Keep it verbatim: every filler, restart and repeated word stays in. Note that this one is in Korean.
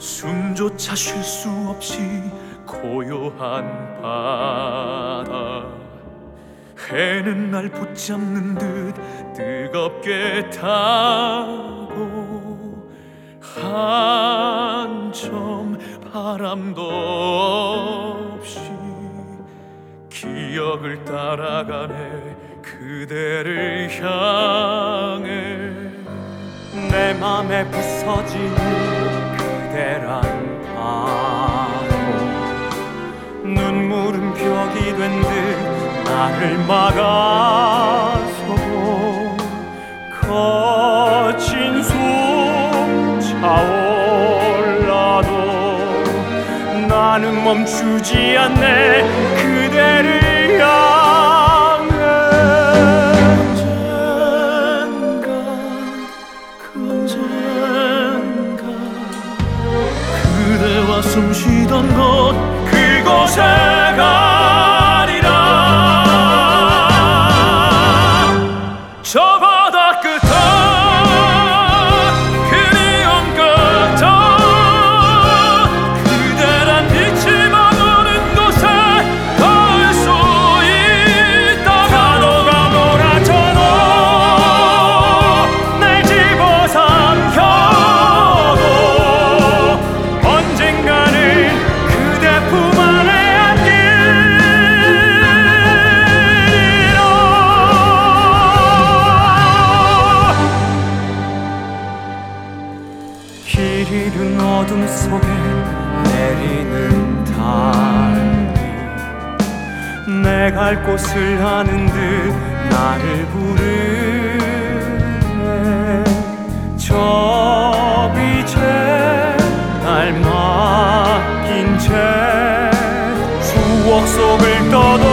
숨조차 쉴 수 없이 고요한 바다, 해는 날 붙잡는 듯 뜨겁게 타고 한 점 바람도 없이 기억을 따라가네 그대를 향해. 내 맘에 부서지는 그대란 바로 눈물은 벽이 된 듯 나를 막아서 거친 숨 차올라도 나는 멈추지 않네 그대를 향해. 언젠가 그 언젠가 그대와 숨쉬던 곳 그곳에 가리라. 저 바다 끝에 그리움 끝에 그대란 빛이 머무는 곳에 닿을 수 있다. 파도가 몰아쳐도 날 집어삼켜도 언젠가는 그대 품 안에 길 잃은 어둠 속에 내리는 달이 내 갈 곳을 아는 듯 나를 부르네. 저 빛에 날 맡긴 채 추억 속을 떠도